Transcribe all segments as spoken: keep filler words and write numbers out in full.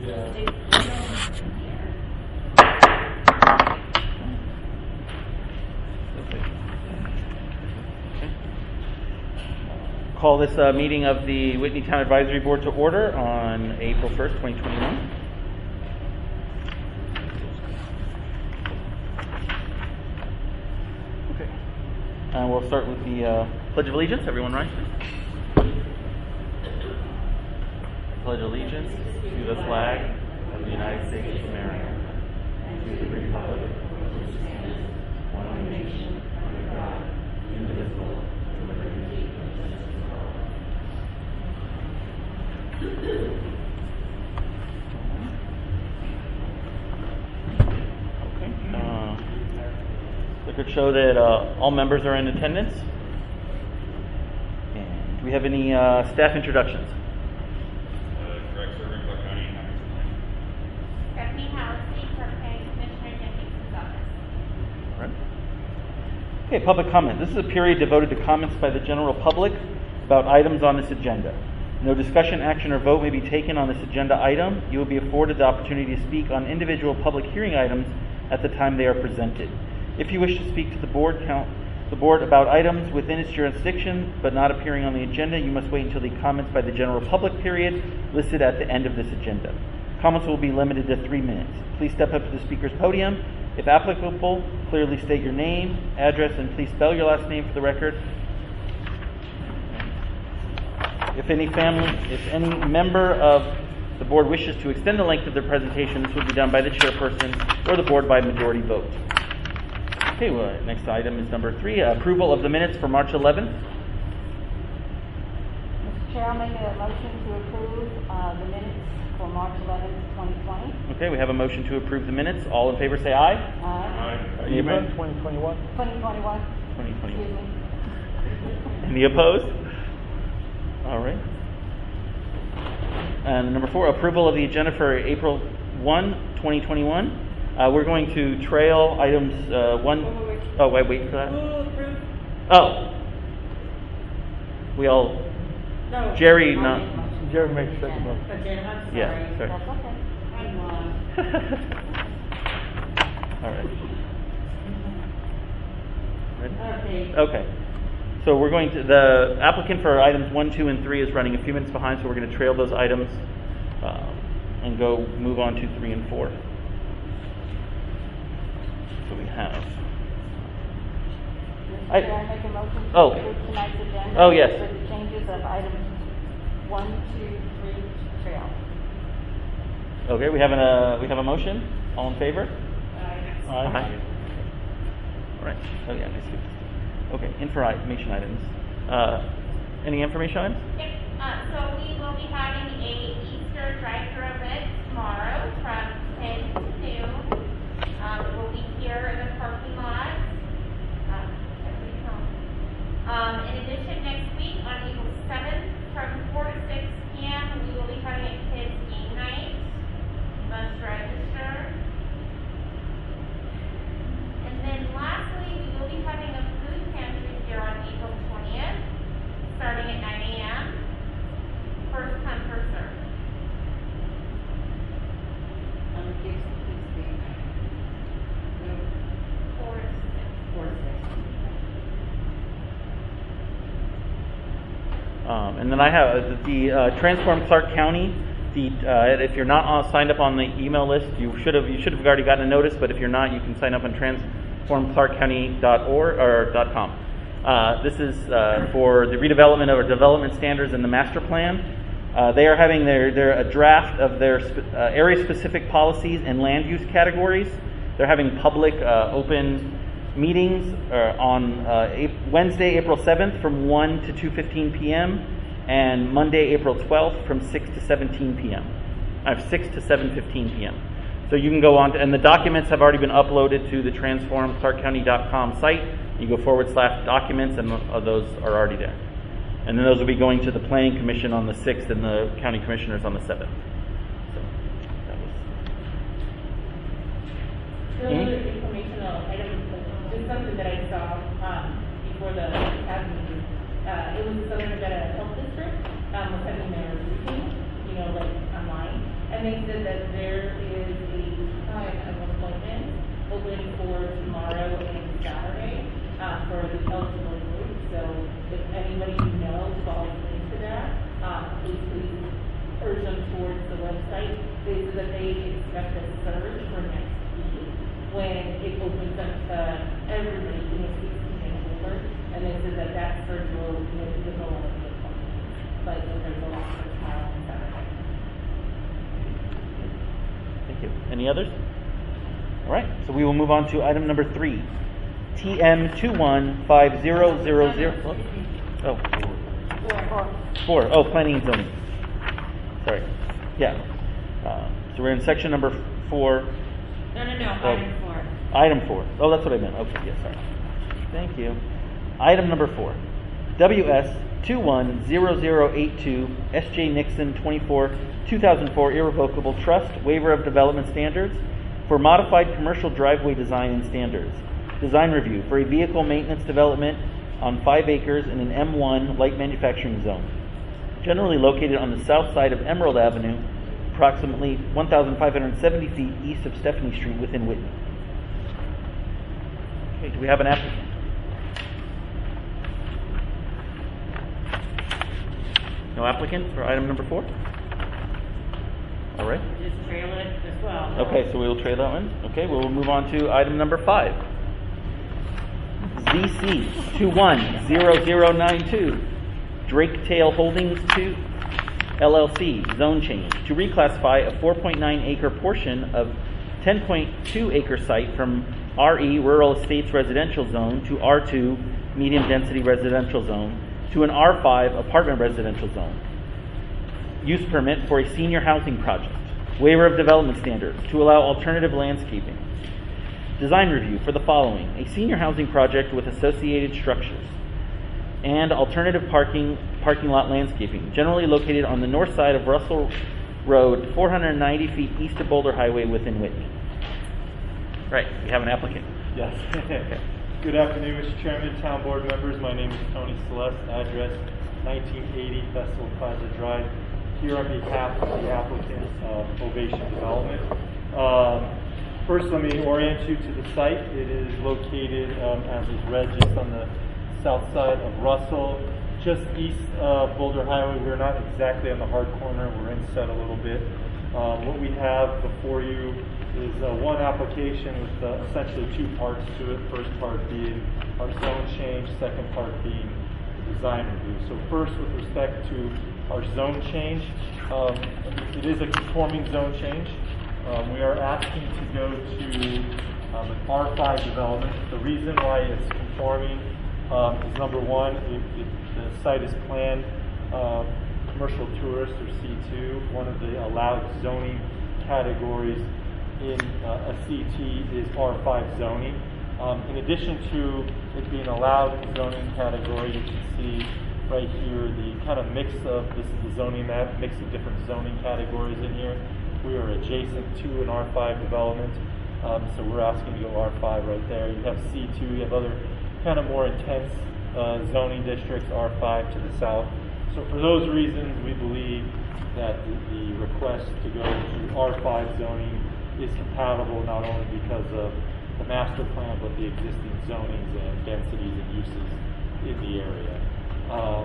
Call this uh, meeting of the Whitney Town Advisory Board to order on April first, twenty twenty-one. Okay. Uh, we'll start with the uh, Pledge of Allegiance. Everyone rise. Pledge allegiance to the flag of the United States of America, and to the republic which stands one nation under God, indivisible, with liberty and justice for all. Okay. Uh, records show that uh, all members are in attendance. And do we have any uh, staff introductions? Okay, public comment. This is a period devoted to comments by the general public about items on this agenda. No discussion, action, or vote may be taken on this agenda item. You will be afforded the opportunity to speak on individual public hearing items at the time they are presented. If you wish to speak to the board, count the board about items within its jurisdiction but not appearing on the agenda, you must wait until the comments by the general public period listed at the end of this agenda. Comments will be limited to three minutes. Please step up to the speaker's podium. If applicable, clearly state your name, address, and please spell your last name for the record. If any family, if any member of the board wishes to extend the length of their presentation, this will be done by the chairperson or the board by majority vote. Okay, well, next item is number three, uh, approval of the minutes for March eleventh. Mister Chair, I'll make a motion to approve uh, the minutes for March eleventh, twenty twenty. Okay, we have a motion to approve the minutes. All in favor say aye. Aye. Any opposed? twenty twenty-one. twenty twenty-one. twenty twenty-one. Excuse me. Any opposed? All right. And number four, approval of the agenda for April first, twenty twenty-one. Uh, we're going to trail items uh, one. Oh, wait, wait for that. Oh. We all. No. Jerry, not. Jerry makes second motion. I'm sorry. Yeah, sorry. That's okay. I'm lost. All right. Ready? Okay. Okay. So we're going to, the applicant for items one, two, and three is running a few minutes behind, so we're going to trail those items uh, and go move on to three and four. So we have. Mister I- Chair, I make a motion to Oh. approve tonight's agenda. Oh, yes. For the changes of items one, two, three, trail. Okay, we have, an, uh, we have a motion. All in favor? Aye. Aye. All right. Oh, yeah, I see. Okay, information items. Uh, any information items? Yep. Uh, so we will be having a Easter drive-thru event tomorrow from ten to noon. Um, it will be here in the parking lot. Um, everybody's home. Um, in addition, next week on April seventh from four to six p.m. we will be having a kids game night. You must register. And then lastly, we will be having a food pantry here on April twentieth, starting at nine a.m. First come, first serve. And the kids, kids game. No, Four to six. four to six. Um, and then I have uh, the uh, Transform Clark County. The uh, if you're not uh, signed up on the email list, you should have you should have already gotten a notice. But if you're not, you can sign up on transform clark county dot org or .com. Uh, this is uh, for the redevelopment of our development standards in the master plan. Uh, they are having their, their a draft of their spe- uh, area-specific policies and land use categories. They're having public uh, open meetings uh, on uh, April, Wednesday, April seventh from one to two fifteen p.m. and Monday, April twelfth from six to seventeen p.m. I have six to seven fifteen p.m. So you can go on, to, and the documents have already been uploaded to the transform clark county dot com site. You go forward slash documents, and uh, those are already there. And then those will be going to the Planning Commission on the sixth and the County Commissioners on the seventh. So that was. Another informational item, just something that I saw um, before the C A B meeting. Uh, it was the Southern Nevada Health District um, was having their routine, you know, like online. And and they said that there is a time of appointment open for tomorrow and Saturday, uh, for the eligible group. So if anybody you know falls into that, um, please, please urge them towards the website. They said that they expect a surge for next week when it opens up to everybody, you know, sixteen and older, and they said that that surge will, you know, develop the appointment. But if there's a lot for tomorrow and Saturday. Thank you. Any others? All right, so we will move on to item number three, T M two one five zero zero zero. Oh, four. Oh, planning and zoning. Sorry. Yeah. Uh, so we're in section number four. No, no, no, Oh. item four. Item four. Oh, that's what I meant. Okay, yes, sorry. Thank you. Item number four, W S two one zero zero eight two, S J Nixon twenty-four, two thousand four Irrevocable Trust, Waiver of Development Standards for Modified Commercial Driveway Design and Standards. Design review for a vehicle maintenance development on five acres in an M one light manufacturing zone, generally located on the south side of Emerald Avenue, approximately one thousand five hundred seventy feet east of Stephanie Street within Whitney. Okay, do we have an applicant? No applicant for item number four? All right. Just trail it as well. Okay, so we will trade that one. Okay, we will move on to item number five. Z C two one zero zero nine two, Drake Tail Holdings two, L L C, zone change to reclassify a four point nine acre portion of ten point two acre site from R E Rural Estates Residential Zone to R two Medium Density Residential Zone to an R five Apartment Residential Zone. Use permit for a senior housing project. Waiver of development standards to allow alternative landscaping. Design review for the following: a senior housing project with associated structures and alternative parking parking lot landscaping, generally located on the north side of Russell Road, four hundred ninety feet east of Boulder Highway within Whitney. Right, we have an applicant. Yes. Good afternoon, Mister Chairman, town board members. My name is Tony Celeste, address nineteen eighty Festival Plaza Drive. Here on behalf of the applicant, uh, Ovation Development. Um, first, let me orient you to the site. It is located, um, as is read, just on the south side of Russell, just east of Boulder Highway. We're not exactly on the hard corner. We're inset a little bit. Um, what we have before you is uh, one application with uh, essentially two parts to it. First part being our zone change, second part being the design review. So first, with respect to our zone change, um, it is a conforming zone change. Um, we are asking to go to um, an R five development. The reason why it's conforming um, is number one, it, it, the site is planned uh, commercial tourist or C two. One of the allowed zoning categories in uh, a C T is R five zoning. Um, in addition to it being allowed zoning category, you can see right here the kind of mix of, this is the zoning map, mix of different zoning categories in here. We are adjacent to an R five development, um, so we're asking to go R five right there. You have C two, you have other kind of more intense uh, zoning districts, R five to the south. So for those reasons, we believe that the, the request to go to R five zoning is compatible not only because of the master plan, but the existing zonings and densities and uses in the area. Uh,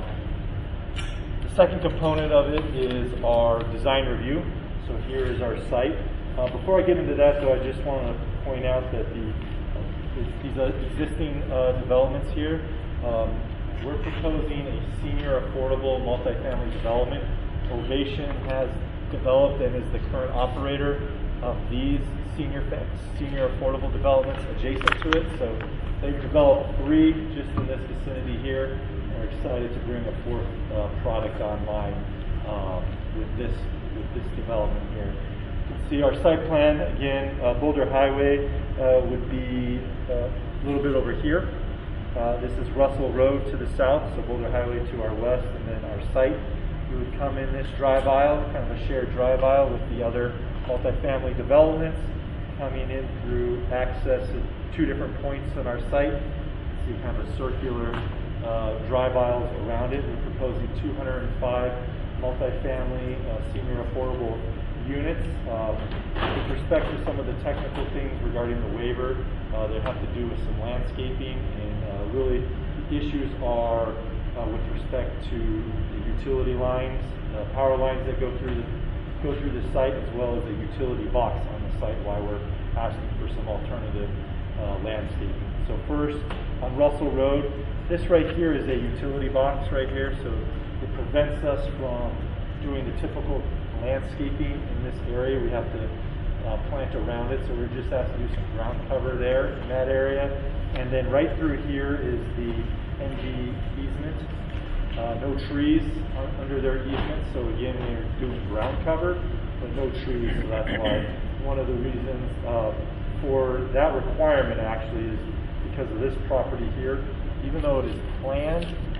the second component of it is our design review. So here is our site. Uh, before I get into that, though, I just want to point out that the uh, these uh, existing uh, developments here, um, we're proposing a senior affordable multifamily development. Ovation has developed and is the current operator of these senior senior affordable developments adjacent to it. So they've developed three just in this vicinity here. We're excited to bring a fourth uh, product online um, with this with this development here. You can see our site plan again. Uh, Boulder Highway uh, would be uh, a little bit over here. Uh, this is Russell Road to the south, so Boulder Highway to our west, and then our site. We would come in this drive aisle, kind of a shared drive aisle with the other multifamily developments, coming in through access at two different points on our site. You see kind of a circular uh, drive aisles around it. We're proposing two hundred five multifamily uh, senior affordable units. Um, with respect to some of the technical things regarding the waiver, uh, they have to do with some landscaping, and uh, really the issues are uh, with respect to the utility lines, uh, power lines that go through the go through the site, as well as a utility box on the site, why we're asking for some alternative uh, landscaping. So first, on Russell Road, this right here is a utility box right here, so it prevents us from doing the typical landscaping in this area. We have to uh, plant around it, so we're just asked to do some ground cover there in that area. And then right through here is the N G easement. Uh, no trees un- under their easement, so again, we're doing ground cover, but no trees, so that's why one of the reasons uh, for that requirement actually is because of this property here. Even though it is planned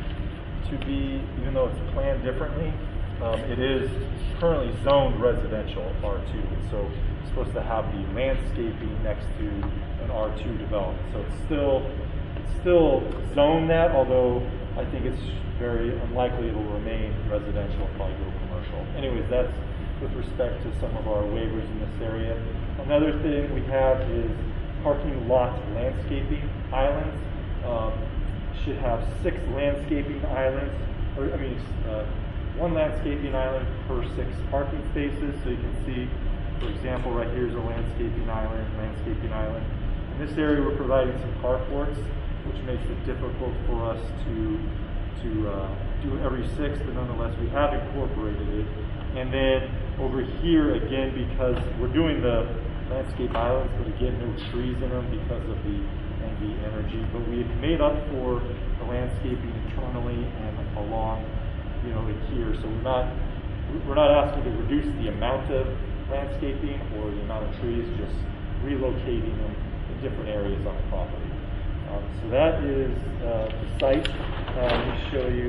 to be, even though it's planned differently, um, it is currently zoned residential R two, so it's supposed to have the landscaping next to an R two development. So it's still, it's still zoned that, although I think it's very unlikely it will remain residential, probably go commercial. Anyways, that's with respect to some of our waivers in this area. Another thing we have is parking lot landscaping islands. Um, should have six landscaping islands, or I mean, uh, one landscaping island per six parking spaces. So you can see, for example, right here is a landscaping island, landscaping island. In this area, we're providing some carports, which makes it difficult for us to to uh, do every six, but nonetheless we have incorporated it. And then over here again, because we're doing the landscape islands, but again no trees in them because of the N V energy. But we have made up for the landscaping internally and along, you know, in here. So we're not we're not asking to reduce the amount of landscaping or the amount of trees, just relocating them in different areas on the property. Um, so that is uh, the site. Uh, let me show you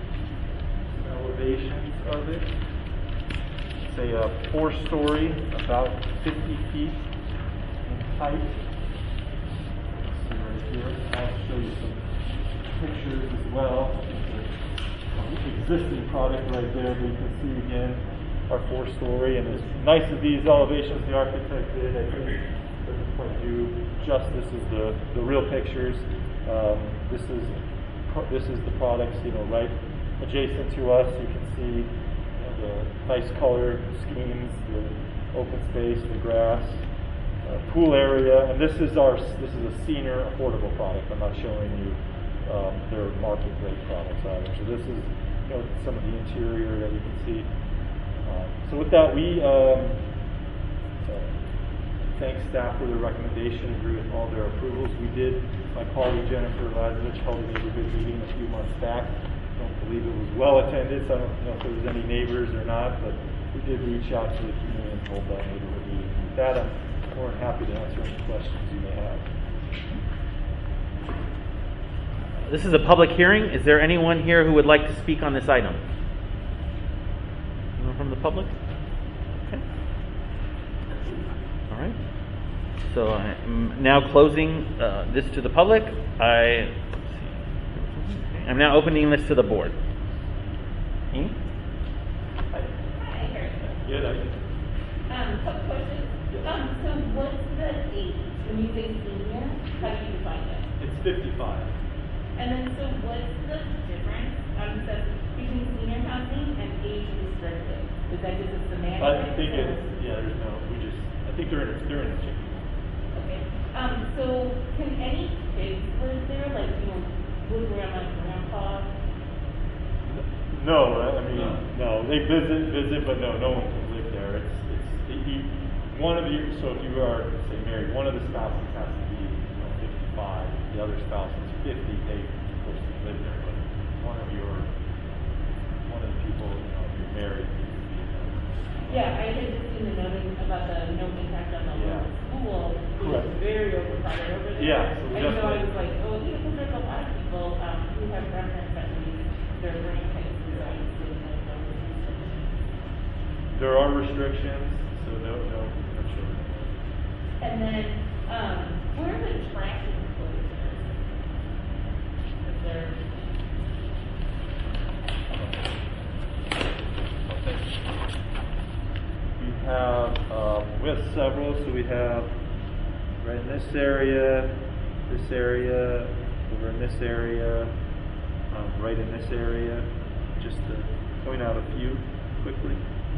some elevations of it. It's a uh, four-story, about fifty feet in height. Let's see right here. I'll show you some pictures as well. The existing product right there, but you can see again our four-story. And as nice as these elevations the architect did, I think doesn't quite do justice as the the real pictures. Um, this is this is the products, you know, right adjacent to us. You can see, you know, the nice color schemes, the open space, the grass, uh, pool area, and this is our this is a senior affordable product. I'm not showing you um, their market rate products either. So this is, you know, some of the interior that you can see. Uh, so with that, we. Um, Thank staff for their recommendation, agree with all their approvals. We did, my colleague Jennifer Lazarich held a neighborhood meeting a few months back. I don't believe it was well attended, so I don't know if there was any neighbors or not, but we did reach out to the community and hold that neighborhood meeting. With that, I'm more than happy to answer any questions you may have. This is a public hearing. Is there anyone here who would like to speak on this item? Anyone from the public? Okay. All right. So I'm now closing uh, this to the public. I, let's see. I'm now opening this to the board. Amy? Hi, Harry. Good. Um, couple questions. Um, so what's the age? When you say senior, how do you define it? It's fifty-five. And then, so what's the difference, um, says between senior housing and age restricted? Is that just a semantic? I think it's, yeah, there's no, we just, I think they're in, they're in a Okay. Um, so can any kids live there? Like, you know, live around like grandpa? No, I mean, no, they visit, visit, but no, no one can live there. It's, it's, you, one of you, so if you are, say, married, one of the spouses has to be, you know, fifty-five, the other spouse is fifty, they, of course, can live there, but one of your, one of the people, you know, if you're married, needs to be there. Yeah, I had just seen the notice about the no impact on the Yeah. school, which Correct. is very overcrowded over there. Yeah, so we And so I definitely- was like, oh, you know, because there's a lot of people, um, who have grandparents that leave their grandkids to go to school and like those restrictions. There are restrictions, so no, no, no children. And then, um, where are the trash enclosures? Is there? We have, um, we have several, so we have right in this area, this area, over in this area, um, right in this area, just to point out a few quickly.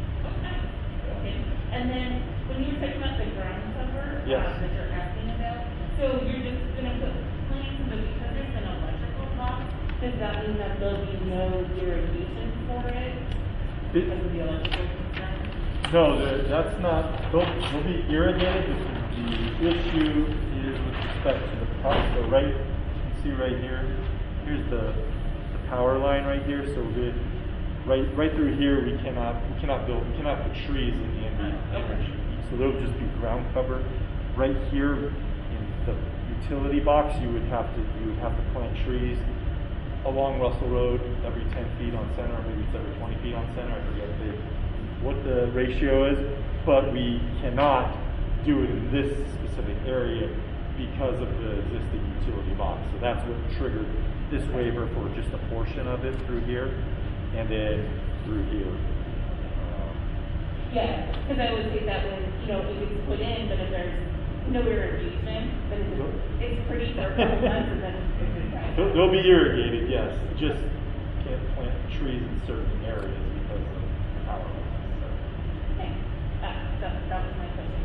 Okay. And then, when you were talking about the ground cover, Yes. uh, that you're asking about, so you're just gonna put plants, but because there's an electrical box, does that mean that there'll be no irrigation for it? It- Because of the electrical concern? No, the- that's not, they'll, they'll be irrigated. The issue is with respect to the power. So right, you can see right here, here's the, the power line right here. So we're good. Right, right through here, we cannot, we cannot build, we cannot put trees in the end. Okay. So there'll just be ground cover. Right here in the utility box, you would have to, you would have to plant trees along Russell Road every ten feet on center, or maybe it's every twenty feet on center. I forget the, what the ratio is, but we cannot do it in this specific area because of the existing utility box. So that's what triggered this waiver for just a portion of it through here, and then through here. Um, Yeah, because I would say that when, you know, if it's put in, but if there's no irrigation, then it's, it's pretty for a couple months, and then it's just kind They'll, of. they'll be irrigated, yes. Just can't plant trees in certain areas because of power lines. So. Okay, uh, that, that was my question.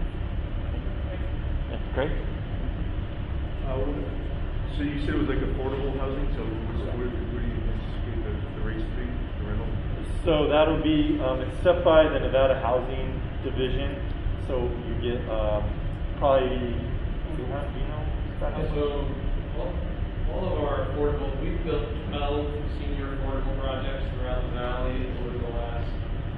Yeah, great. Uh, so you said it was like affordable housing, so where, where do you anticipate the, the rates to be, the rental? So that'll be, um, it's set by the Nevada Housing Division. So you get um, probably, do you have, do you know? Uh, So, all, all of our affordable, we've built twelve senior affordable projects throughout the valley over the last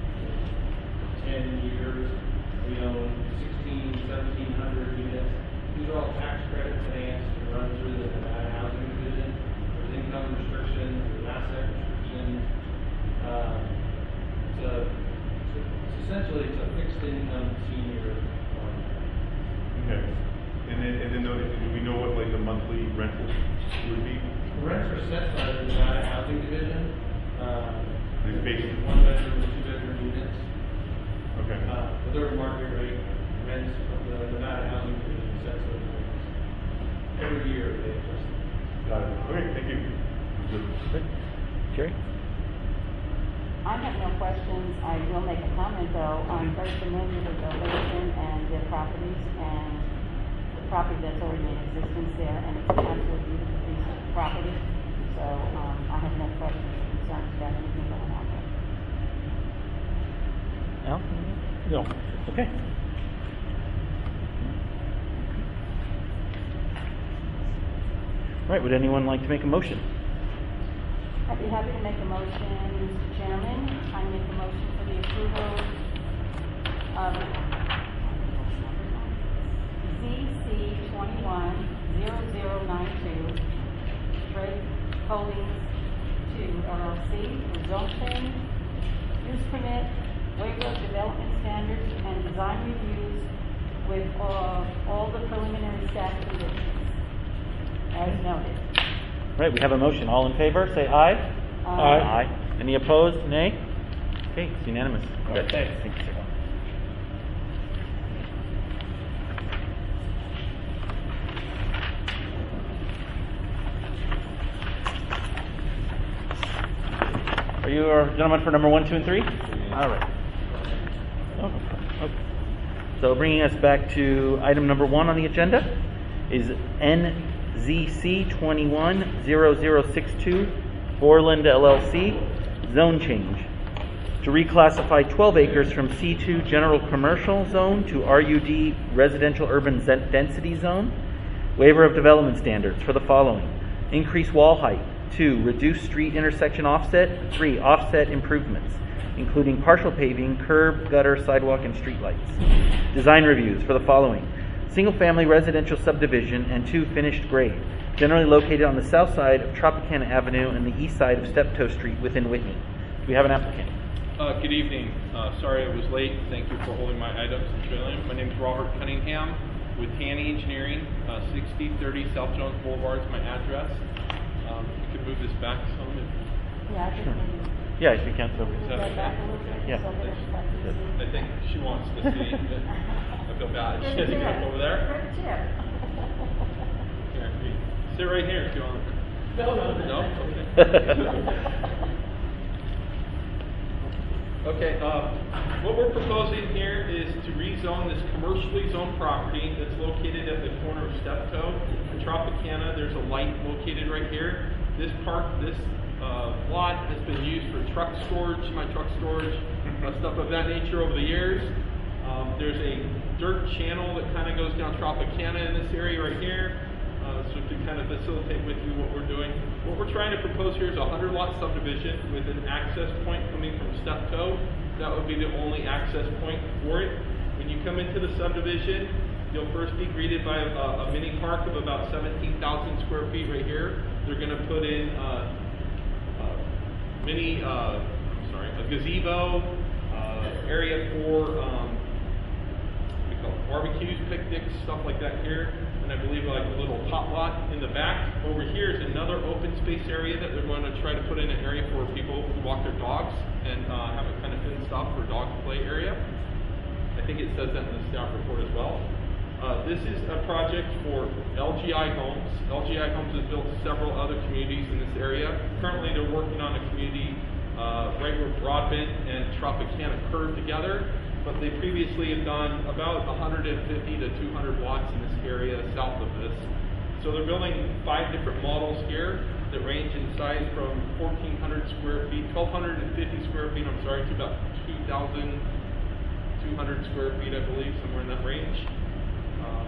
ten years. We own sixteen, seventeen hundred units. These are all tax credit financed and run through the Nevada Housing Division. There's income restrictions, there's asset restrictions. Um, it's a, it's essentially, it's a fixed income senior fund. Okay. And then, and then, the- do we know what like the monthly rental would be? Rents are set by the Nevada Housing Division. Uh, It's basically- one bedroom, two bedroom units. Okay. Uh, but they're market rate rents from the Nevada Housing Division sets those rates. Every year they adjust. Got it. Okay, thank you. Good. Jerry? I have no questions. I will make a comment though. I'm very familiar with Elation and their properties and the property that's already in existence there, and it's an absolutely beautiful piece of property. So, um, I have no questions or concerns about anything going on there. Al? No. Okay. All right, would anyone like to make a motion? I'd be happy to make a motion, Mister Chairman. I make a motion for the approval of Z C twenty-one zero zero nine two, Drake Holdings two L L C, resumption, use permit, waiver of development standards, and design reviews with uh, all the preliminary staff conditions, as noted. All right, we have a motion. All in favor, say aye. Aye. Aye. Any opposed? Nay? Okay, it's unanimous. All right, thanks. Thank you, sir. Are you our gentleman for number one, two, and three? All right. Oh, okay. So bringing us back to item number one on the agenda is N Z C twenty-one zero zero six two, Borland L L C, zone change to reclassify twelve acres from C two General Commercial Zone to R U D Residential Urban Zen- Density Zone. Waiver of development standards for the following: increase wall height; two, reduce street intersection offset; three, offset improvements, including partial paving, curb, gutter, sidewalk, and streetlights. Design reviews for the following: single-family residential subdivision and two, finished grade, generally located on the south side of Tropicana Avenue and the east side of Steptoe Street within Whitney. Do we have an applicant? Uh, good evening. Uh, sorry I was late. Thank you for holding my items in trailing. My name is Robert Cunningham with Tanny Engineering, uh, sixty thirty South Jones Boulevard is my address. Um, you could move this back some. If, Yeah, I just Sure. need Yeah, if you can. So. to move that back a little bit Yeah. so that it's like I think she wants to see. I feel bad. She has to go up over there. Good tip. Here, you sit right here if you want. No, no, No? no. Okay. Okay, uh, what we're proposing here is to rezone this commercially zoned property that's located at the corner of Steptoe and Tropicana. There's a light located right here. This park, this uh, lot has been used for truck storage, semi-truck storage, uh, stuff of that nature over the years. Um, there's a dirt channel that kind of goes down Tropicana in this area right here. Uh, so to kind of facilitate with you what we're doing. What we're trying to propose here is a hundred lot subdivision with an access point coming from Steptoe. That would be the only access point for it. When you come into the subdivision, you'll first be greeted by a, a mini park of about seventeen thousand square feet right here. They're going to put in uh, uh, mini, uh, sorry, a gazebo, uh, area for um, what do we call it? Barbecues, picnics, stuff like that here. And I believe like a little pot lot in the back. Over here is another open space area that they're going to try to put in an area for people who walk their dogs and uh, have it kind of fenced off for dog play area. I think it says that in the staff report as well. Uh, this is a project for L G I Homes. L G I Homes has built several other communities in this area. Currently they're working on a community uh, right where Broadbent and Tropicana curve together. But they previously have done about one hundred fifty to two hundred watts in this area south of this. So they're building five different models here that range in size from fourteen hundred square feet, twelve fifty square feet, I'm sorry, to about two thousand two hundred square feet, I believe, somewhere in that range. Um,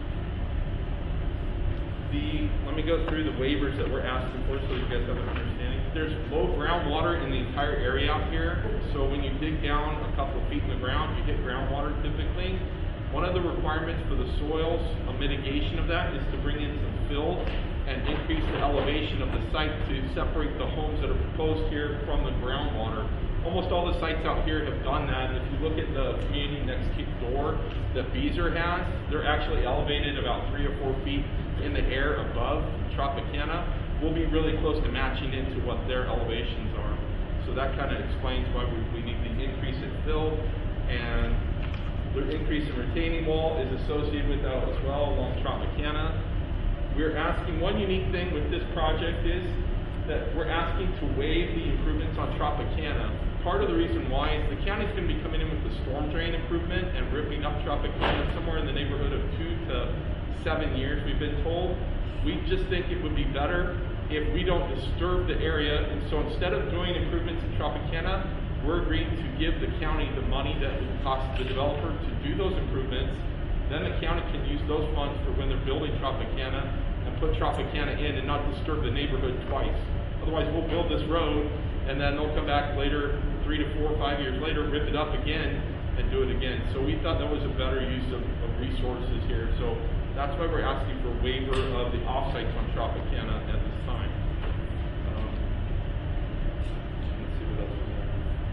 the, let me go through the waivers that we're asking for so you guys have an understanding. There's low groundwater in the entire area out here, so when you dig down a couple of feet in the ground, you hit groundwater typically. One of the requirements for the soils, a mitigation of that, is to bring in some fill and increase the elevation of the site to separate the homes that are proposed here from the groundwater. Almost all the sites out here have done that, and if you look at the community next door that Beezer has, they're actually elevated about three or four feet in the air above Tropicana. We'll be really close to matching into what their elevations are. So that kind of explains why we, we need the increase in fill, and the increase in retaining wall is associated with that as well along Tropicana. We're asking, one unique thing with this project is that we're asking to waive the improvements on Tropicana. Part of the reason why is the county's going to be coming in with the storm drain improvement and ripping up Tropicana somewhere in the neighborhood of two to seven years, we've been told. We just think it would be better if we don't disturb the area, and so instead of doing improvements in Tropicana, we're agreeing to give the county the money that it would cost the developer to do those improvements. Then the county can use those funds for when they're building Tropicana and put Tropicana in and not disturb the neighborhood twice. Otherwise, we'll build this road, and then they'll come back later, three to four or five years later, rip it up again, and do it again. So we thought that was a better use of, of resources here. So that's why we're asking for waiver of the offsites on Tropicana at this time. Um, let's see what else is there.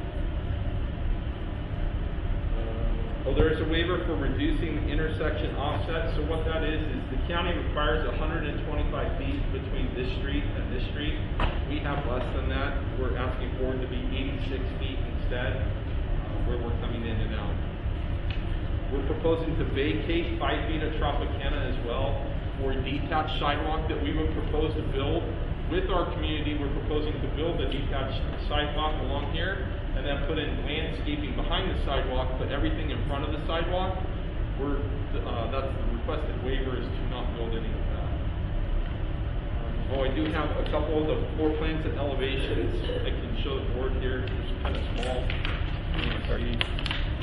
Uh, oh, there is a waiver for reducing the intersection offset. So what that is, is the county requires one hundred twenty-five feet between this street and this street. We have less than that. We're asking for it to be eighty-six feet instead, uh, where we're coming in and out. We're proposing to vacate five feet of Tropicana as well for a detached sidewalk that we would propose to build. With our community, we're proposing to build a detached sidewalk along here and then put in landscaping behind the sidewalk, but everything in front of the sidewalk, we're, uh, that's the requested waiver is to not build any of that. Um, oh, I do have a couple of the floor plans and elevations. I can show the board here. It's kind of small. You can see.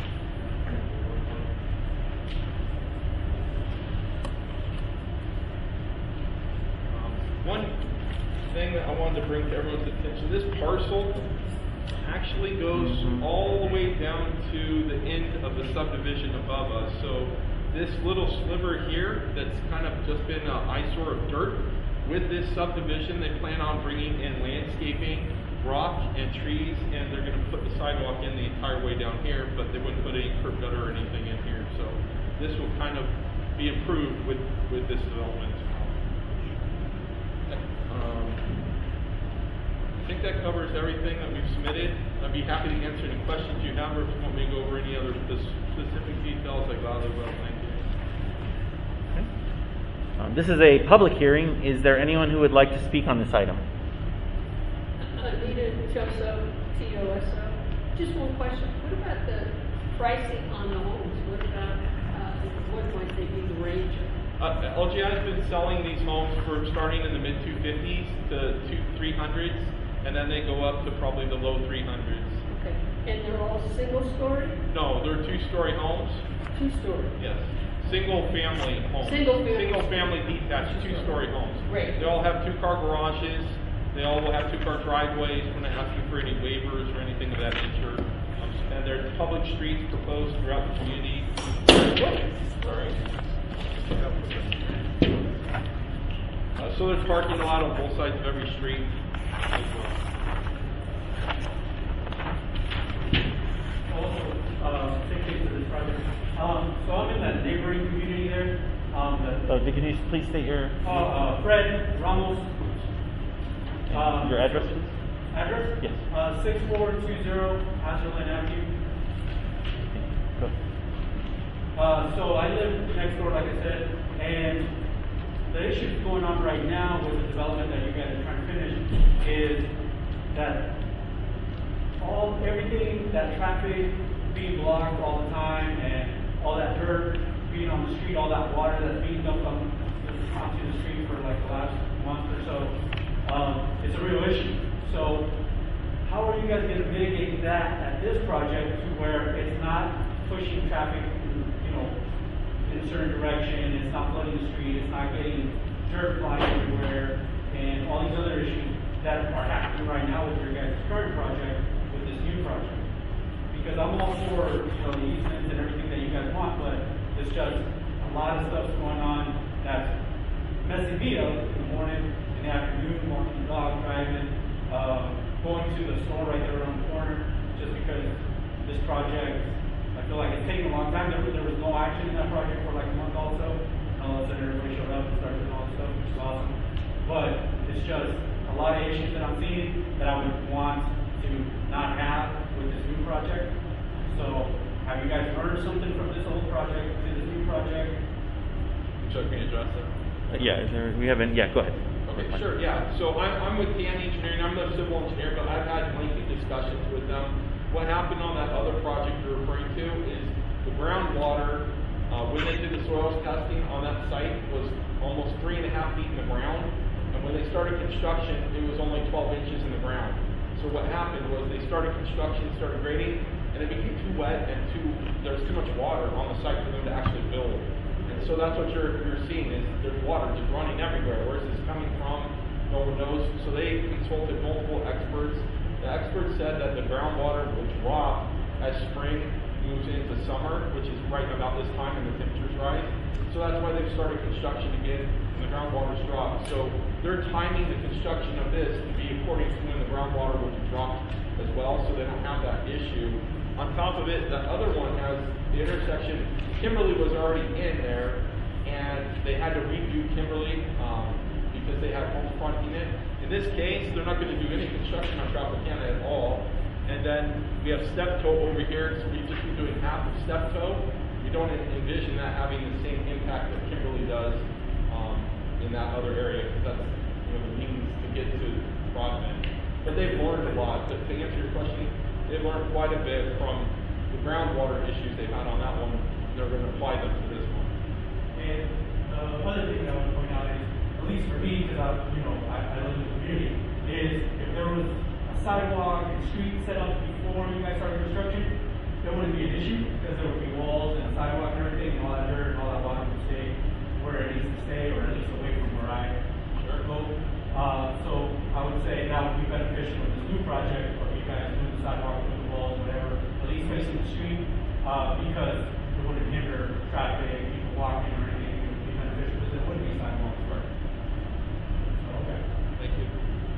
One thing that I wanted to bring to everyone's attention, this parcel actually goes mm-hmm. all the way down to the end of the subdivision above us. So this little sliver here that's kind of just been an eyesore of dirt, with this subdivision they plan on bringing in landscaping, rock and trees, and they're going to put the sidewalk in the entire way down here, but they wouldn't put any curb gutter or anything in here. So this will kind of be improved with, with this development. Um, I think that covers everything that we've submitted. I'd be happy to answer any questions you have, or if you want me to go over any other the specific details, I gladly will. Thank you. Okay. Um, this is a public hearing. Is there anyone who would like to speak on this item? Anita Choso, T O S O. Just one question. What about the pricing on the homes? What about, uh, what might they be the range of? Uh, L G I has been selling these homes for starting in the mid two fifties to two three hundreds, and then they go up to probably the low three hundreds. Okay. And they're all single story? No, they're two story homes. Two story? Yes. Single family homes. Single family. Single family detached two story homes. Great. They all have two car garages. They all will have two car driveways. We're not asking for any waivers or anything of that nature. Um, and there are public streets proposed throughout the community. Sorry. Uh, so there's parking a lot on both sides of every street as well. Also, uh, take case of this project. Um, so I'm in that neighboring community there. Um, the, So, can you please state your uh, uh, Fred Ramos. Um, your address, please? Address? Yes. Uh, six four two zero Azurland Avenue. Go. Uh, so I live next door, like I said, and the issue going on right now with the development that you guys are trying to finish is that all everything, that traffic being blocked all the time, and all that dirt being on the street, all that water that's being dumped on onto the street for like the last month or so, um, it's a real issue. So how are you guys going to mitigate that at this project to where it's not pushing traffic, you know, in a certain direction, it's not flooding the street, it's not getting dirt flying everywhere, and all these other issues that are happening right now with your guys' current project, with this new project? Because I'm all for, you know, the easements and everything that you guys want, but it's just a lot of stuff going on that's messing me up in the morning, in the afternoon, walking the dog, driving, uh, going to the store right there around the corner, just because this project, I feel like it's taking a long time. There, there was no action in that project for like a month also. And all of a sudden everybody showed up and started doing all this stuff, which is awesome. But it's just a lot of issues that I'm seeing that I would want to not have with this new project. So have you guys learned something from this old project to this new project? Chuck, can you address that? Uh, yeah, is there, we haven't. Yeah, go ahead. Okay, sure, yeah. So I'm, I'm with Tanny Engineering. I'm the civil engineer, but I've had lengthy discussions with them. What happened on that other project you're referring to is the groundwater, uh, when they did the soils testing on that site, was almost three and a half feet in the ground. And when they started construction, it was only twelve inches in the ground. So what happened was they started construction, started grading, and it became too wet and too, there was too much water on the site for them to actually build. And so that's what you're, you're seeing is there's water just running everywhere. Where's this coming from? No one knows. So they consulted multiple experts. The experts said that the groundwater will drop as spring moves into summer, which is right about this time when the temperatures rise. So that's why they've started construction again, and the groundwater's dropped. So they're timing the construction of this to be according to when the groundwater will be dropped as well, so they don't have that issue. On top of it, the other one has the intersection. Kimberly was already in there, and they had to redo Kimberly um, because they had homes fronting it. In this case, they're not going to do any construction on Tropicana at all. And then we have Steptoe over here, so we've just been doing half of Steptoe. We don't envision that having the same impact that Kimberly does um, in that other area, because that's, you know, the means to get to broadband. But they've learned a lot. To, to answer your question, they've learned quite a bit from the groundwater issues they've had on that one. They're going to apply them to this one. And the uh, other thing that I want to point out is, at least for me, because I, you know, I, I live in the community, is if there was a sidewalk and street set up before you guys started construction, there wouldn't be an issue because there would be walls and a sidewalk and everything, and all that dirt and all that water would stay where it needs to stay, or at least away from where I go. Uh, so I would say that would be beneficial with this new project, or you guys do the sidewalk, do the walls, whatever, at least facing the street, uh, because it wouldn't hinder traffic, people walking or anything. It would be beneficial because there wouldn't be sidewalks first. Okay. Thank you.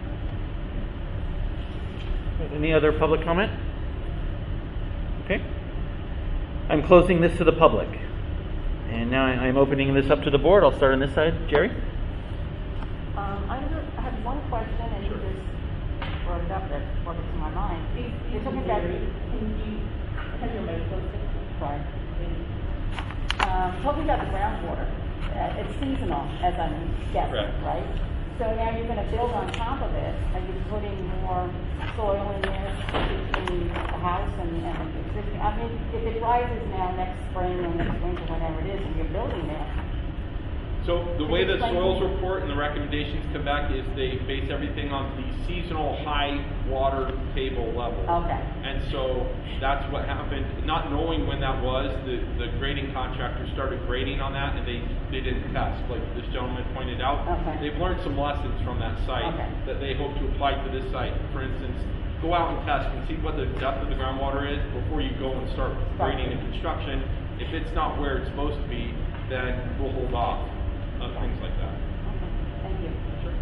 Any other public comment? Okay. I'm closing this to the public. And now I'm opening this up to the board. I'll start on this side. Jerry? Um, I have I have one question, and Sure. this brought it up, that's what it's in my mind. You're talking about, Can you, have your mic closer? sorry. Um, talking about the groundwater, uh, it's seasonal, as I'm guessing, Correct. right? So now you're gonna build on top of it, are you putting more soil in there between the house and, and the existing? I mean, if it rises now next spring or next winter, whenever it is, and you're building there, So the way the Explain. soils report and the recommendations come back is they base everything on the seasonal high water table level. Okay. And so that's what happened. Not knowing when that was, the, the grading contractor started grading on that, and they, they didn't test, like this gentleman pointed out. Okay. They've learned some lessons from that site Okay. that they hope to apply to this site. For instance, go out and test and see what the depth of the groundwater is before you go and start grading and construction. If it's not where it's supposed to be, then we'll hold off on things like that. thank you.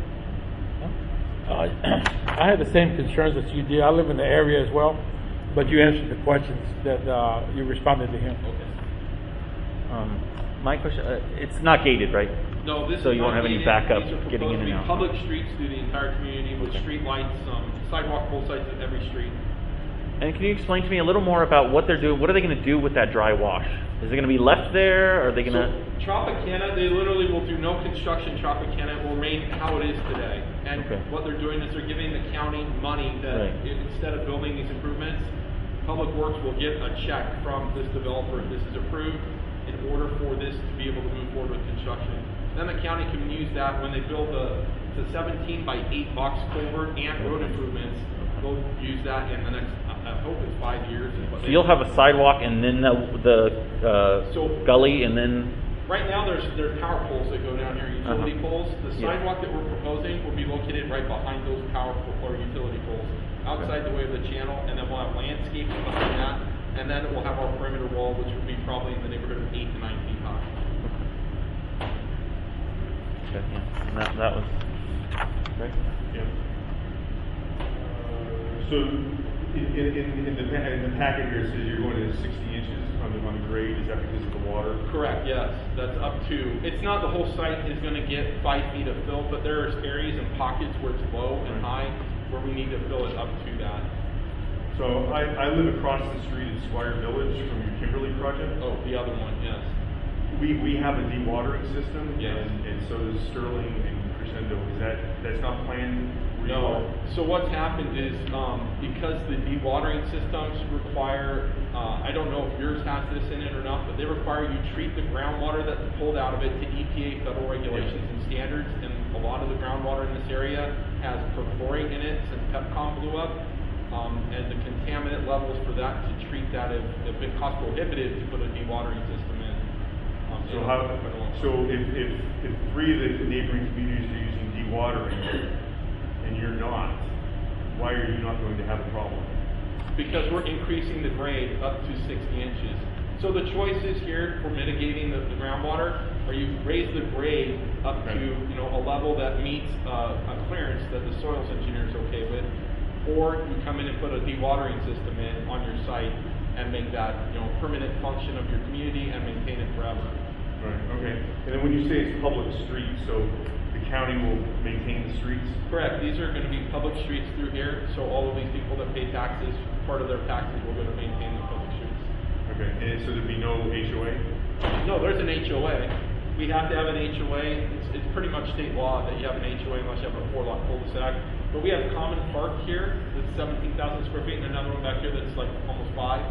Uh, I had the same concerns that you did. I live in the area as well, but you answered the questions that uh, you responded to him. Okay. Um, my question, uh, it's not gated, right? No, this So is you won't not have any gated. backup These are getting in proposed to and be out. public streets through the entire community with Okay. street lights, um, sidewalk pole sites at every street. And can you explain to me a little more about what they're doing? What are they going to do with that dry wash? Is it going to be left there? Or are they going to? So Tropicana, they literally will do no construction. Tropicana will remain how it is today. And Okay. what they're doing is they're giving the county money that Right. i- instead of building these improvements, Public Works will get a check from this developer if this is approved in order for this to be able to move forward with construction. Then the county can use that when they build the, the seventeen by eight box culvert and road improvements. They'll use that in the next, I I hope it's five years. is what So they- you'll have a sidewalk and then the, the uh, So- gully and then. Right now, there's, there's power poles that go down here, utility Uh-huh. poles. The Yeah. sidewalk that we're proposing will be located right behind those power po- or utility poles, outside the way of the channel, and then we'll have landscaping behind that, and then we'll have our perimeter wall, which will be probably in the neighborhood of eight to nine feet high. Okay, yeah. And that, that was. Great. Yeah. Uh, So, in, in, in in the, pa- in the packet here, it says you're going to sixty inches on the, on the grade, is that because of the water? Correct, yes. That's up to, it's not the whole site is gonna get five feet of fill, but there's areas and pockets where it's low and Right. high, where we need to fill it up to that. So, I, I live across the street in Squire Village from your Kimberly project. Oh, the other one, yes. We, we have a dewatering system, Yes. and, and so does Sterling and Crescendo, is that, that's not planned? where you No. are? So what's happened is, um, because the dewatering systems require, uh, I don't know if yours has this in it or not, but they require you treat the groundwater that's pulled out of it to E P A federal regulations and standards, and a lot of the groundwater in this area has perchlorate in it since Pepcom blew up. Um, and the contaminant levels for that to treat that have, have been cost prohibitive to put a dewatering system in. Um, So in how, a federal- so if, if, if three of the neighboring communities are using dewatering, and you're not, why are you not going to have a problem? Because we're increasing the grade up to sixty inches. So the choices here for mitigating the, the groundwater are you raise the grade up to, Okay. you know, a level that meets uh, a clearance that the soils engineer is okay with, or you come in and put a dewatering system in on your site and make that, you know, permanent function of your community and maintain it forever. Right, okay. And then when you say it's public streets, so the county will maintain the streets? Correct. These are going to be public streets through here, so all of these people that pay taxes, part of their taxes, we're going to maintain the public streets. Okay, and so there'd be no H O A? No, there's an H O A. We have to have an H O A. It's, it's pretty much state law that you have an H O A unless you have a four-lot cul-de-sac. But we have a common park here that's seventeen thousand square feet, and another one back here that's like almost five.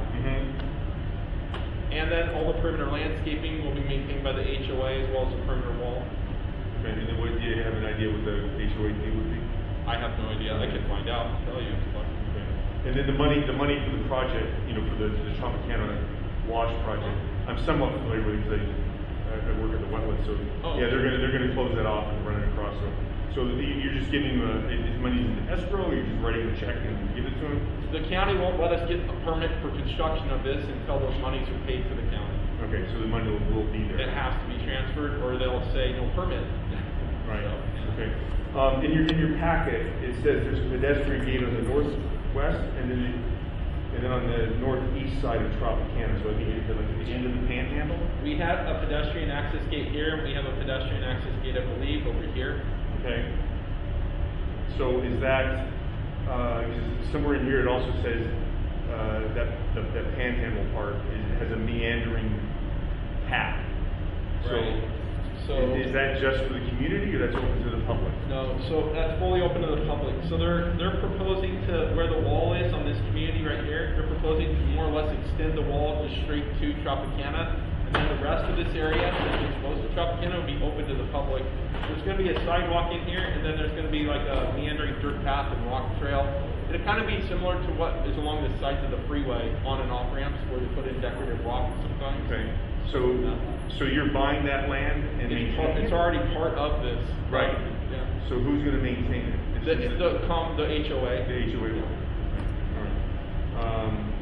Mm-hmm. And then all the perimeter landscaping will be maintained by the H O A as well as the perimeter wall. Okay, and then what, do you have an idea what the H O A fee would be? I have no idea. I can find out and tell you. But Okay. And then the money, the money for the project, you know, for the, the Tropicana Wash project, I'm somewhat familiar with it because I, I work at the wetlands, so, Oh. yeah, they're gonna, they're gonna close that off and run it across, so. So the- you're just giving them, uh, is money in escrow, or you're just writing a check and give it to them? the county won't let us get a permit for construction of this until those monies are paid to the county. Okay, so the money will, will be there? It has to be transferred, or they'll say no permit. Right, So, okay. Um, in your, in your packet, it says there's a pedestrian gate on the northwest, and then, the- and then on the northeast side of Tropicana, so I think it's like at the end of the panhandle? We have a pedestrian access gate here, and we have a pedestrian access gate, I believe, over here. Okay. So is that, uh, somewhere in here it also says uh, that the, the panhandle part is, has a meandering path. So, Right. So is, is that just for the community, or that's open to the public? No, so that's fully open to the public. So they're they're proposing to where the wall is on this community right here. They're proposing to more or less extend the wall just straight to Tropicana, and then the rest of this area that's exposed to Tropicana will be open to the public. There's going to be a sidewalk in here, and then there's going to be like a meandering dirt path and rock trail. It'll kind of be similar to what is along the sides of the freeway on and off ramps where they put in decorative rock sometimes. Okay. So, so you're buying that land and It's, part, maintaining it's it? already part of this. Right. Yeah. So who's going to maintain it? The, it's the com, the H O A. The H O A. Yeah. All right. Um,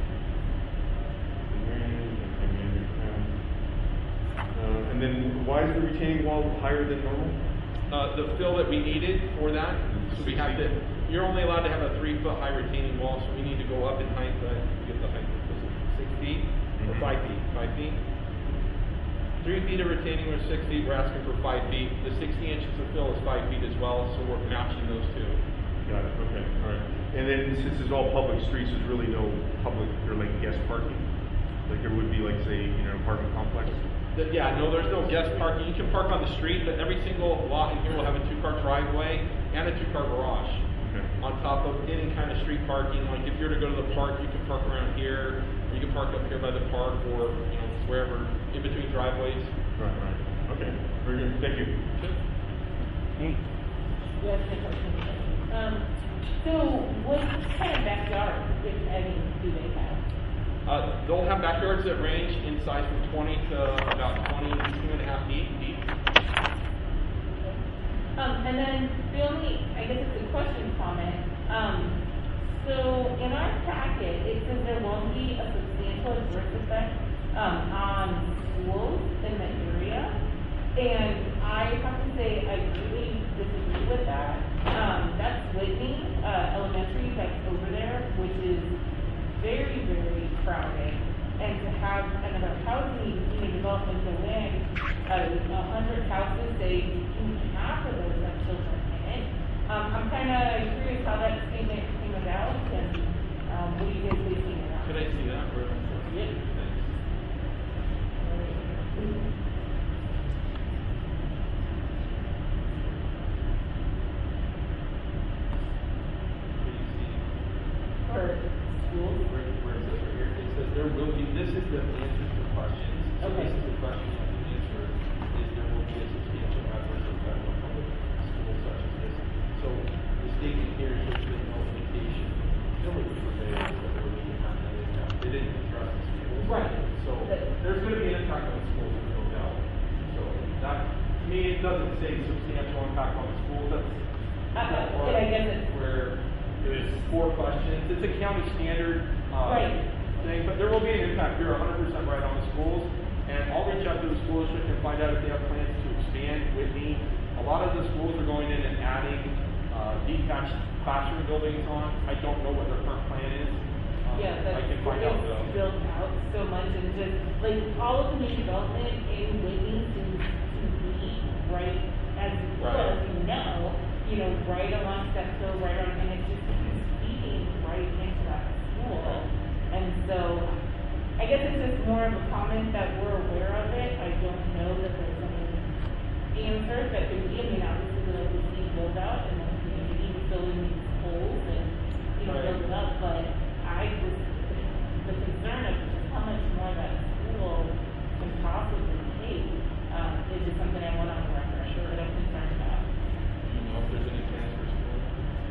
uh, and then why is the retaining wall higher than normal? Uh, the fill that we needed for that, so we have to, you're only allowed to have a three foot high retaining wall, so we need to go up in height, uh, get the height, was it six feet? Or Mhm. five feet, five feet? Three feet of retaining was six feet, we're asking for five feet. The sixty inches of fill is five feet as well, so we're matching those two. Got it, okay, all right. And then since it's all public streets, there's really no public or like guest parking? Like there would be like say, you know, apartment complex? The- Yeah, no, there's no guest parking. You can park on the street, but every single lot in here will have a two-car driveway and a two-car garage. Okay. On top of any kind of street parking. Like if you were to go to the park, you can park around here, or you can park up here by the park, or you know wherever in between driveways. Right, right. Okay, very good, thank you. Yes, my question. Um, so what kind of backyard, if any, do they have? Uh, they'll have backyards that range in size from twenty to about twenty-two and a half feet deep. Um, and then the only, I guess it's a question comment. Um, so in our packet, it says there won't be a substantial adverse effect um, on schools in the area. And I have to say, I really disagree with that. Um, that's Whitney uh, Elementary, that's over there, which is very, very crowded. And to have another housing, you know, development go in, uh, a hundred houses, they do half of those have children in it. Um, I'm kind of curious how that statement came about, and um, what do you guys think about Could I see that? Or- Yeah. Thanks. For schools? Where, where it says right here, it says there will be, this is the answer to the questions. So Okay. this is the question you have to answer, is there will be a substantial adverse effect on public schools such as this. So the statement here is there's been no indication, really prevails that there will be a kind of impact. They didn't address the schools. Right. So there's going to be an impact on the schools, there's no doubt. So that, to me, it doesn't say substantial impact on the schools, that's. Uh, that's and I guess it's- Where there's four questions, it's a county standard, uh, Right. thing, but there will be an impact. You're hundred percent right on the schools, and I'll reach out to the school district and find out if they have plans to expand Whitney. A lot of the schools are going in and adding, uh, detached classroom buildings on. I don't know what their current plan is. Um, Yeah, that's, I can find out though. it's built out so much, and just, like, all of the new development in Whitney seems to be right, as well Right. as you know, you know, right along Stepstow, right on, and it's just feeding right into that school. And so, I guess it's just more of a comment that we're aware of it. I don't know that there's any answer that could be, I mean, obviously, like, we see build out and the community filling these holes and, you know, Right. build it up, but I just, the concern of just how much more that school can possibly take, um, is just something I want on the record, sure, that I'm concerned about. Do you know if there's any plans for schools?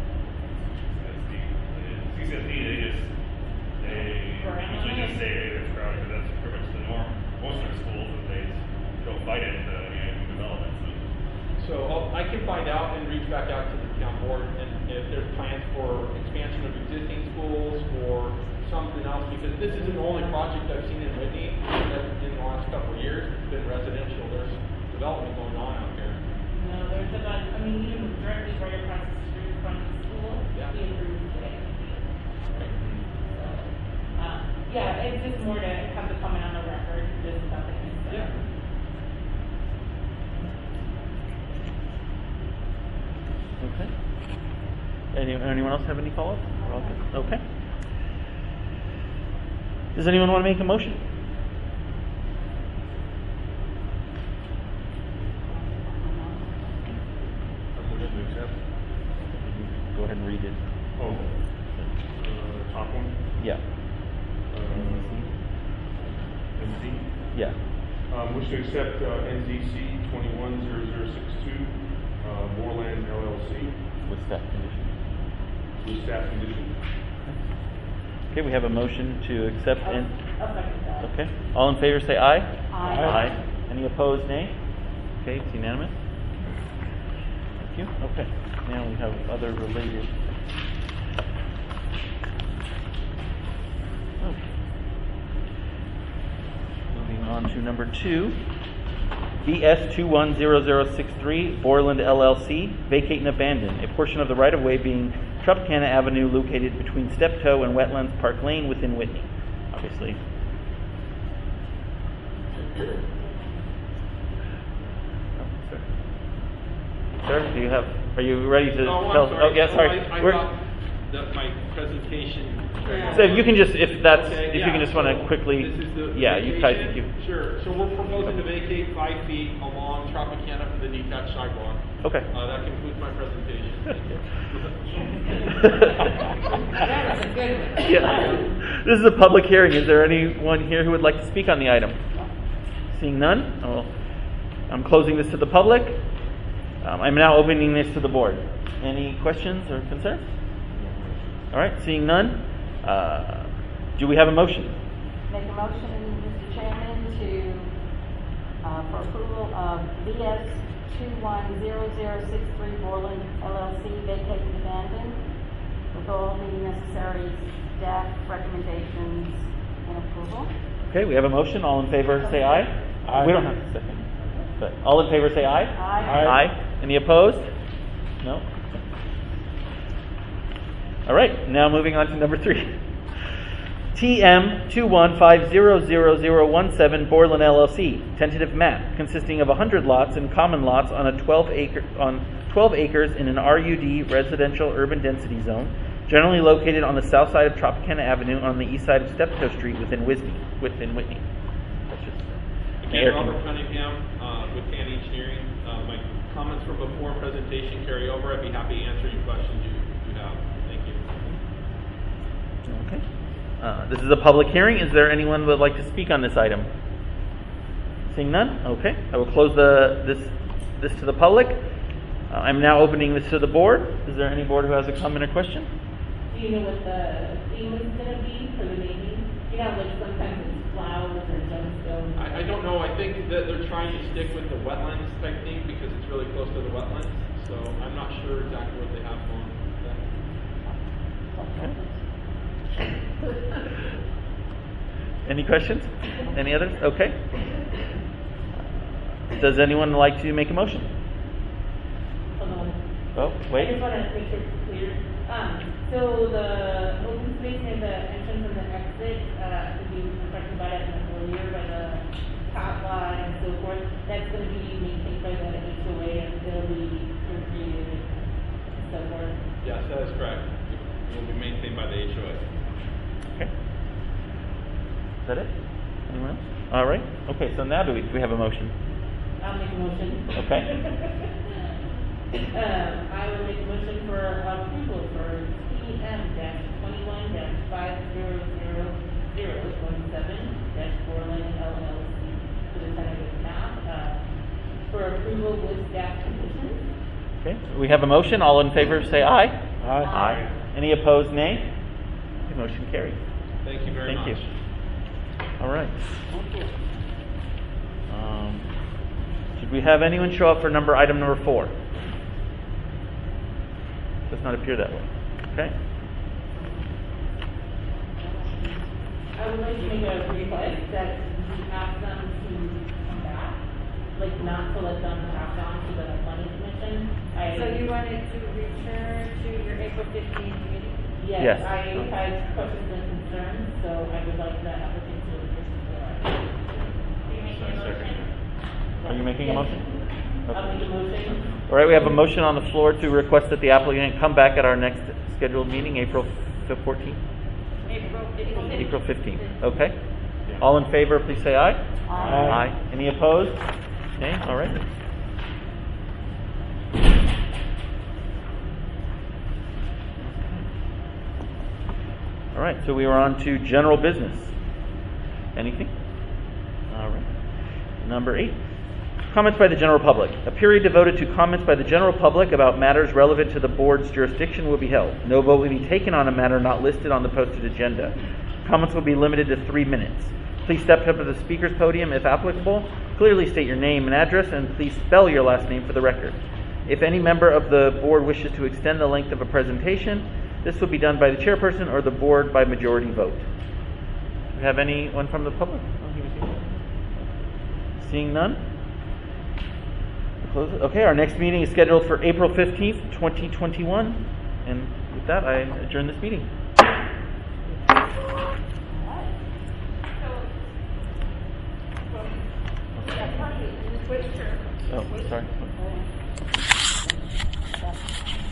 C C S D, they just, they usually just say, hey, that's crowded, because that's pretty much the norm. Most of their schools, if they don't fight it, uh, you know, new development, so. So I'll, I can find out and reach back out to the town board, and if there's plans for expansion of existing schools or something else, because this isn't the only project I've seen in Whitney that in the last couple of years. It's been residential, there's development going on out here. No, there's a bunch, I mean, even directly right across the street from the school, Yeah. we approved today. So, uh, yeah, it's just more to have the comment on the record, just about the concern. Yeah. Okay. Any, anyone else have any follow-up? Okay. Does anyone want to make a motion? Motion to accept. Go ahead and read it. Oh, uh, top one. Yeah. Uh, N Z. Yeah. Um, wish to accept uh, N Z C twenty-one zero zero six two, uh, Moorland L L C With staff condition. with staff condition. Okay, we have a motion to accept. I'll, And I'll second that. okay, all in favor say aye. Aye. Aye. Any opposed, nay? Okay, it's unanimous. Thank you. Okay, now we have other related. Okay. Moving on to number two. B S two one zero zero six three, Borland L L C, vacate and abandon a portion of the right-of-way being Tropicana Avenue located between Steptoe and Wetlands Park Lane within Whitney, obviously. Sir, do you have, are you ready to Oh, I'm tell? sorry. Oh, yeah, sorry. I, I We're- thought that my presentation. So if you can just, if that's, Okay, if you yeah, can just want to so quickly, this is the yeah, you type, you. vacation. Sure, so we're proposing to vacate five feet along Tropicana for the detached sidewalk. Okay. Uh, that concludes my presentation. That was a good one. Yeah. This is a public hearing. Is there anyone here who would like to speak on the item? Seeing none, I'll, I'm closing this to the public. Um, I'm now opening this to the board. Any questions or concerns? All right, seeing none, uh, do we have a motion? Make a motion, Mister Chairman, to, uh, for approval of B S two one zero zero six three Borland L L C vacate and abandon with all the necessary staff recommendations and approval. Okay, we have a motion. All in favor, say aye. Aye. We don't have a second. But all in favor, say aye. Aye. Aye. Any opposed? No. All right, now moving on to number three. T M two one five zero zero zero one seven Borland L L C, tentative map consisting of one hundred lots and common lots on a twelve acre on twelve acres in an R U D residential urban density zone, generally located on the south side of Tropicana Avenue on the east side of Steptoe Street within Whitney. Within Whitney. That's just Again, Robert Cunningham uh, with Tanny Engineering. Uh, my comments from before presentation carry over. I'd be happy to answer any questions you, you have. Thank you. Okay. Uh, this is a public hearing. Is there anyone who would like to speak on this item? Seeing none? Okay. I will close the this this to the public. Uh, I'm now opening this to the board. Is there any board who has a comment or question? Do you know what the theme is gonna be for the naming? You know, like sometimes it's flowers or gemstones. I, I don't know. I think that they're trying to stick with the wetlands technique because it's really close to the wetlands. So I'm not sure exactly what they have going with that. Okay. Any questions? Any others? Okay. Does anyone like to make a motion? Hold on. Oh, I wait. just wanna make sure it's clear. Um, so the open space near the entrance and the exit, uh, to be talked about it earlier by the top lot and so forth, that's gonna be maintained by the H O A and it'll be created and so forth. Yes, that is correct. It will be maintained by the H O A. Okay. Is that it? Anyone else? All right. Okay, so now do we, do we have a motion? I'll make a motion. Okay. Um, I will make a motion for approval for T M dash twenty-one dash five zero zero zero one seven dash Borland L L C for the tentative map, uh, for approval with staff conditions. Okay. We have a motion. All in favor say aye. Aye. Aye. Any opposed, nay? The motion carries. Thank you very Thank much. you. All right. Um, did we have anyone show up for number item number four? Does not appear that way. Okay. I would like to make a request that we ask them to come back, like not to let them pass on to the planning commission. I- So you wanted to return to your April fifteenth meeting? Yes. Yes, I had questions and concerns, so I would like the applicant to listen to our. Are you making a motion? Are you making a Yes. motion? I'll make a motion. All right, we have a motion on the floor to request that the applicant come back at our next scheduled meeting, April fourteenth? April fifteenth. April fifteenth, okay. All in favor, please say aye. Aye. Aye. Any opposed? Okay, all right. All right, so we are on to general business. Anything? All right. Number eight. Comments by the general public. A period devoted to comments by the general public about matters relevant to the board's jurisdiction will be held. No vote will be taken on a matter not listed on the posted agenda. Comments will be limited to three minutes. Please step up to the speaker's podium if applicable. Clearly state your name and address, and please spell your last name for the record. If any member of the board wishes to extend the length of a presentation, this will be done by the chairperson or the board by majority vote. Do we have anyone from the public? Oh, he was here. Seeing none? Close it. Okay, our next meeting is scheduled for April fifteenth, twenty twenty-one. And with that, I adjourn this meeting. Oh, sorry.